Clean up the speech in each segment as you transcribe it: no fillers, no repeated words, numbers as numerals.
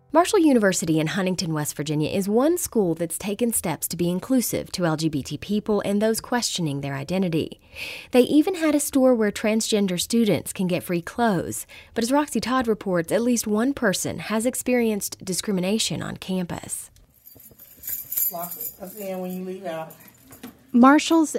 Marshall University in Huntington, West Virginia is one school that's taken steps to be inclusive to LGBT people and those questioning their identity. They even had a store where transgender students can get free clothes. But as Roxy Todd reports, at least one person has experienced discrimination on campus. Lock us in when you leave out. Marshall's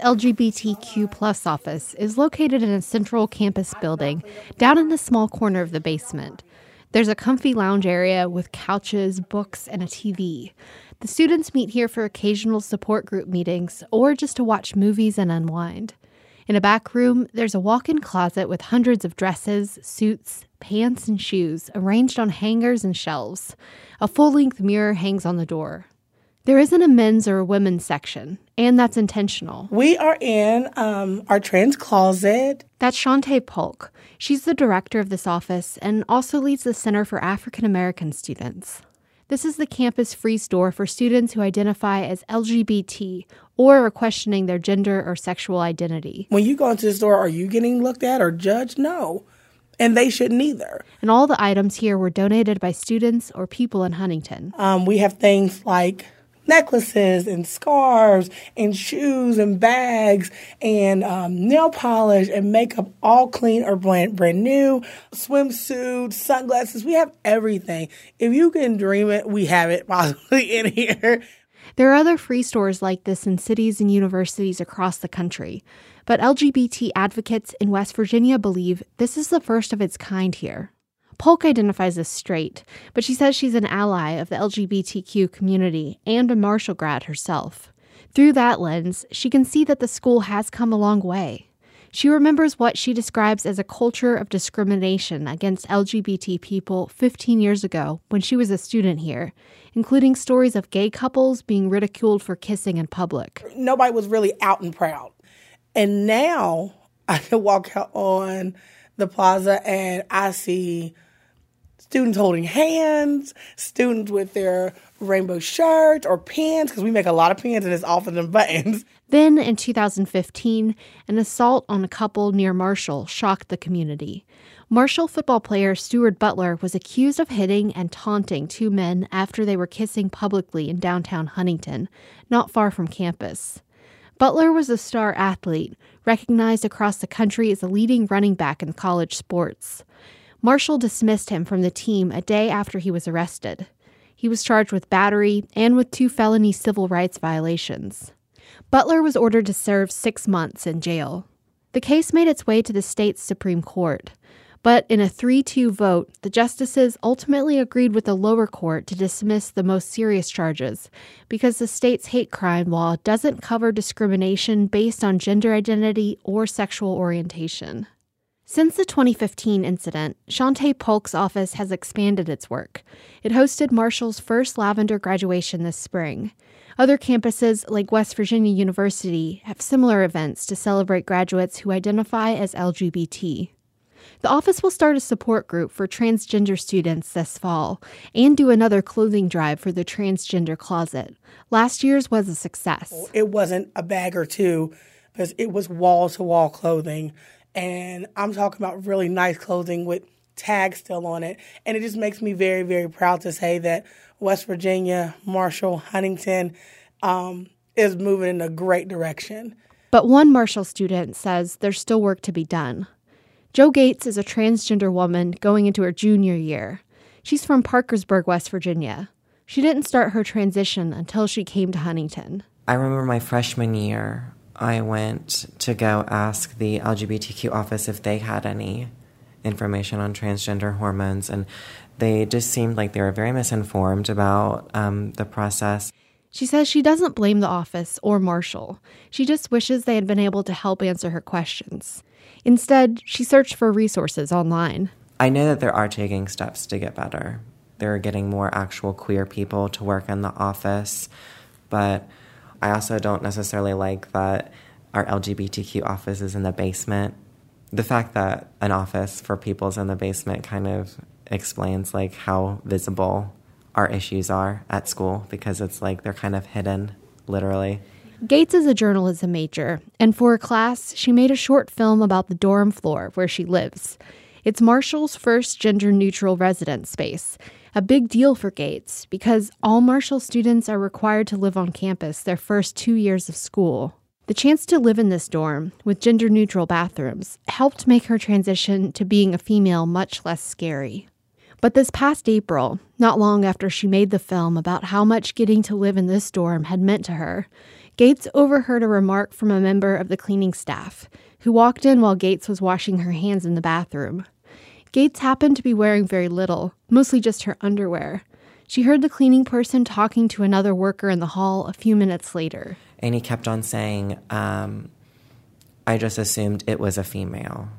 LGBTQ+ office is located in a central campus building down in a small corner of the basement. There's a comfy lounge area with couches, books, and a TV. The students meet here for occasional support group meetings or just to watch movies and unwind. In a back room, there's a walk-in closet with hundreds of dresses, suits, pants, and shoes arranged on hangers and shelves. A full-length mirror hangs on the door. There isn't a men's or a women's section, and that's intentional. We are in our trans closet. That's Shantae Polk. She's the director of this office and also leads the Center for African American Students. This is the campus free store for students who identify as LGBT or are questioning their gender or sexual identity. When you go into the store, are you getting looked at or judged? No. And they shouldn't either. And all the items here were donated by students or people in Huntington. We have things like necklaces and scarves and shoes and bags and nail polish and makeup, all clean or brand new, swimsuits, sunglasses. We have everything. If you can dream it, we have it possibly in here. There are other free stores like this in cities and universities across the country, but LGBT advocates in West Virginia believe this is the first of its kind here. Polk identifies as straight, but she says she's an ally of the LGBTQ community and a Marshall grad herself. Through that lens, she can see that the school has come a long way. She remembers what she describes as a culture of discrimination against LGBT people 15 years ago when she was a student here, including stories of gay couples being ridiculed for kissing in public. Nobody was really out and proud. And now I can walk out on the plaza and I see students holding hands, students with their rainbow shirts or pins, because we make a lot of pins and it's often than buttons. Then, in 2015, an assault on a couple near Marshall shocked the community. Marshall football player Stuart Butler was accused of hitting and taunting two men after they were kissing publicly in downtown Huntington, not far from campus. Butler was a star athlete, recognized across the country as a leading running back in college sports. Marshall dismissed him from the team a day after he was arrested. He was charged with battery and with 2 felony civil rights violations. Butler was ordered to serve 6 months in jail. The case made its way to the state's Supreme Court. But in a 3-2 vote, the justices ultimately agreed with the lower court to dismiss the most serious charges because the state's hate crime law doesn't cover discrimination based on gender identity or sexual orientation. Since the 2015 incident, Shantae Polk's office has expanded its work. It hosted Marshall's first Lavender graduation this spring. Other campuses, like West Virginia University, have similar events to celebrate graduates who identify as LGBT. The office will start a support group for transgender students this fall and do another clothing drive for the Transgender Closet. Last year's was a success. It wasn't a bag or two because it was wall-to-wall clothing. And I'm talking about really nice clothing with tags still on it. And it just makes me very, very proud to say that West Virginia, Marshall, Huntington is moving in a great direction. But one Marshall student says there's still work to be done. Jo Gates is a transgender woman going into her junior year. She's from Parkersburg, West Virginia. She didn't start her transition until she came to Huntington. I remember my freshman year, I went to go ask the LGBTQ office if they had any information on transgender hormones, and they just seemed like they were very misinformed about the process. She says she doesn't blame the office or Marshall. She just wishes they had been able to help answer her questions. Instead, she searched for resources online. I know that they are taking steps to get better. They're getting more actual queer people to work in the office, but I also don't necessarily like that our LGBTQ office is in the basement. The fact that an office for people's in the basement kind of explains like how visible our issues are at school, because it's like they're kind of hidden, literally. Gates is a journalism major, and for her class, she made a short film about the dorm floor where she lives. It's Marshall's first gender-neutral residence space, a big deal for Gates because all Marshall students are required to live on campus their first 2 years of school. The chance to live in this dorm, with gender-neutral bathrooms, helped make her transition to being a female much less scary. But this past April, not long after she made the film about how much getting to live in this dorm had meant to her, Gates overheard a remark from a member of the cleaning staff, who walked in while Gates was washing her hands in the bathroom. Gates happened to be wearing very little, mostly just her underwear. She heard the cleaning person talking to another worker in the hall a few minutes later. And he kept on saying, I just assumed it was a female.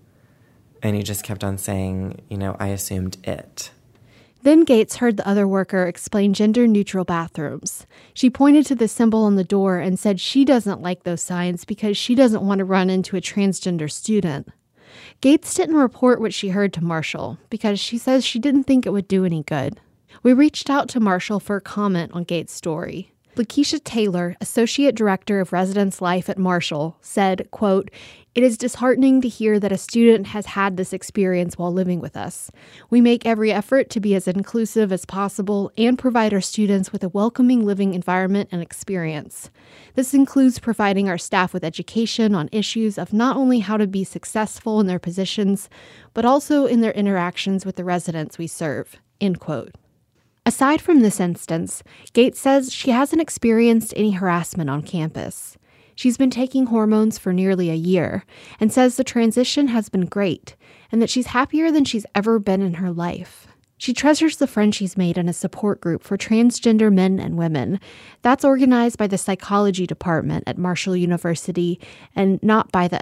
And he just kept on saying, I assumed it. Then Gates heard the other worker explain gender-neutral bathrooms. She pointed to the symbol on the door and said she doesn't like those signs because she doesn't want to run into a transgender student. Gates didn't report what she heard to Marshall because she says she didn't think it would do any good. We reached out to Marshall for a comment on Gates' story. Lakeisha Taylor, Associate Director of Residence Life at Marshall, said, quote, "It is disheartening to hear that a student has had this experience while living with us. We make every effort to be as inclusive as possible and provide our students with a welcoming living environment and experience. This includes providing our staff with education on issues of not only how to be successful in their positions, but also in their interactions with the residents we serve," end quote. Aside from this instance, Gates says she hasn't experienced any harassment on campus. She's been taking hormones for nearly a year and says the transition has been great and that she's happier than she's ever been in her life. She treasures the friends she's made in a support group for transgender men and women that's organized by the psychology department at Marshall University and not by the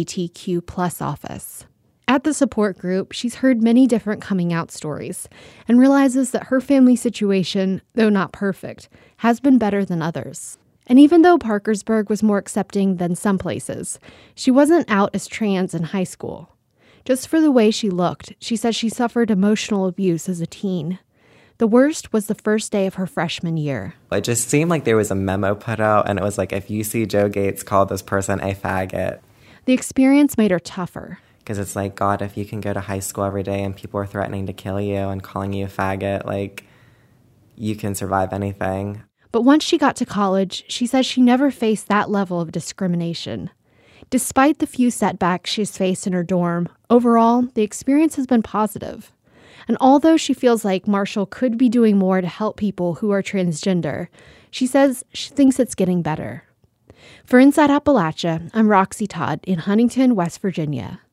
LGBTQ+ office. At the support group, she's heard many different coming out stories and realizes that her family situation, though not perfect, has been better than others. And even though Parkersburg was more accepting than some places, she wasn't out as trans in high school. Just for the way she looked, she said she suffered emotional abuse as a teen. The worst was the first day of her freshman year. It just seemed like there was a memo put out, and it was like, if you see Joe Gates, call this person a faggot. The experience made her tougher. Because it's like, God, if you can go to high school every day and people are threatening to kill you and calling you a faggot, like, you can survive anything. But once she got to college, she says she never faced that level of discrimination. Despite the few setbacks she's faced in her dorm, overall, the experience has been positive. And although she feels like Marshall could be doing more to help people who are transgender, she says she thinks it's getting better. For Inside Appalachia, I'm Roxy Todd in Huntington, West Virginia.